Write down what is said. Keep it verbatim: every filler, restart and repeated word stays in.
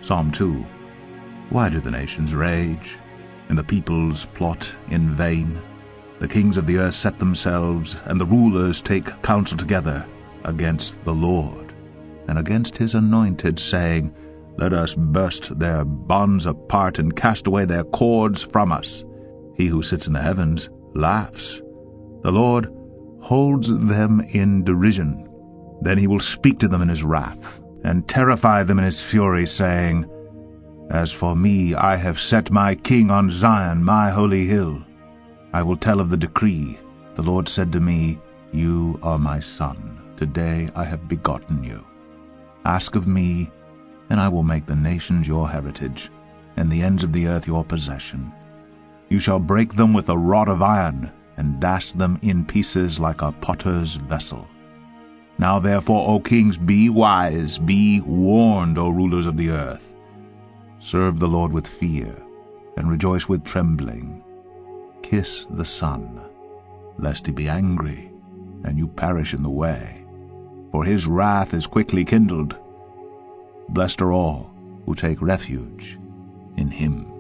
Psalm two. Why do the nations rage, and the peoples plot in vain? The kings of the earth set themselves, and the rulers take counsel together against the Lord, and against his anointed, saying, Let us burst their bonds apart, and cast away their cords from us. He who sits in the heavens laughs. The Lord holds them in derision. Then he will speak to them in his wrath, and terrify them in his fury, saying, As for me, I have set my king on Zion, my holy hill. I will tell of the decree. The Lord said to me, You are my son. Today I have begotten you. Ask of me, and I will make the nations your heritage, and the ends of the earth your possession. You shall break them with a rod of iron, and dash them in pieces like a potter's vessel. Now therefore, O kings, be wise, be warned, O rulers of the earth. Serve the Lord with fear, and rejoice with trembling. Kiss the Son, lest he be angry, and you perish in the way, for his wrath is quickly kindled. Blessed are all who take refuge in him.